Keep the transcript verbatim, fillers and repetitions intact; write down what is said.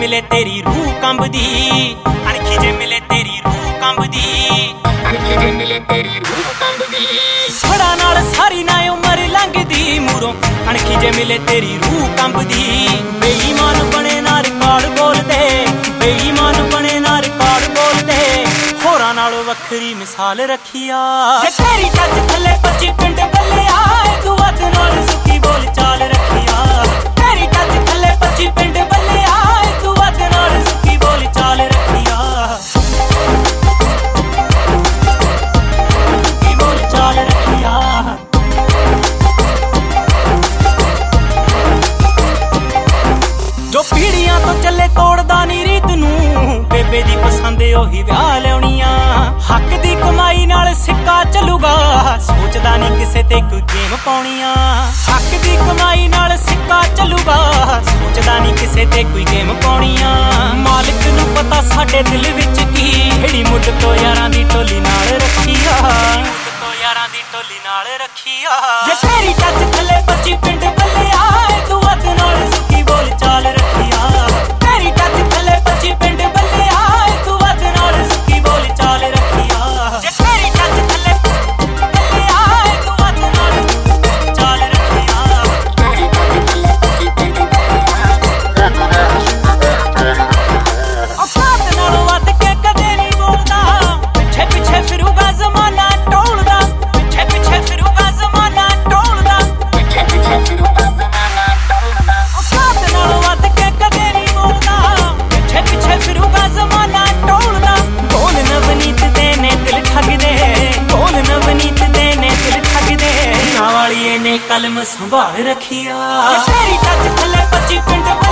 मिले तेरी रूह कंबदी, अणखी जे मिले तेरी रूह कंबदी, अणखी जे मिले तेरी रूह कंबदी। छड़ा नाल सारी ना उमर लंघदी मूरों, अणखी जे मिले तेरी रूह कंबदी। बेईमान बने ना रिकॉर्ड बोलदे, बेईमान बने ना रिकॉर्ड बोलदे, होरां नालों वखरी मिसाल रखिया। जे तेरी टच थले पच्ची पिंड बल्लिया, तू अद नाल सुखी बोल चाल रखिया। तेरी टच थले पच्ची पिंड बल्लिया, तू अद नाल सुखी बोल चाल रखिया। सुखी बोल चाल रखिया। जो पीढ़ियां तो चले तोड़दा नी रीत नूं, बेबे दी पसंद ओही विआह लियाउणियां। हक दी कमाई नाल सिक्का चलूगा, सोचदा नी किसे ते कोई गेम पाउणियां। हक दी कमाई नाल सिक्का चलूगा, सोचदा नी किसे ते कोई गेम पाउणियां। मालिक नूं पता साडे दिल विच की, जेड़ी मुੱਢ तो यारां दी टोली नाल रखिया, मुੱਢ तो यारां दी टोली नाल रखिया। जे तेरी टच थले पच्ची पिंड बल्लिया, तू अद नाल सुखी बोल चाल रखिया। तेरी टच थले पच्ची पिंड बल्लिया, तू अद नाल सुखी बोल चाल रखिया। जे तेरी टच थले बल्लिया, तू अद नाल चाल रखिया। तेरी टच थले पच्ची पिंड बल्लिया, औकात नालों वध के कदे नहीं बोलदा, पिछे पिछे फिरूगा जमाना टोलदा, पिछे पिछे फिरूगा जमाना टोलदा, पिछे पिछे फिरूगा जमाना टोलदा। औकात नालों वध के कदे नहीं बोलदा, पिछे पिछे फिरूगा जमाना टोलदा। बोल नवनीत दे ने दिल ठग दे, बोल नवनीत दे ने दिल ठग दे, ना वालिए ने कलम संभाल रखिया। तेरी टच थले पच्ची पिंड